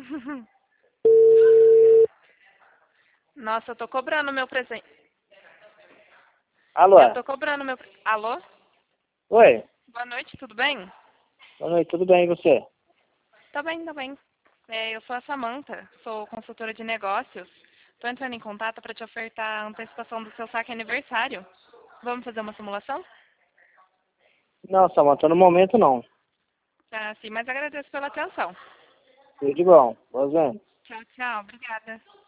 Nossa, eu tô cobrando meu presente. Alô? Eu tô cobrando meu... Alô? Oi, Boa noite, tudo bem? boa noite, tudo bem e você? Tá bem, tá bem. Eu sou a Samantha, sou consultora de negócios. Tô entrando em contato para te ofertar a antecipação do seu saque aniversário. Vamos fazer uma simulação? Não, Samanta, no momento não. Ah, sim, mas agradeço pela atenção. Tudo de bom, boas vendas. Tchau, tchau. Obrigada.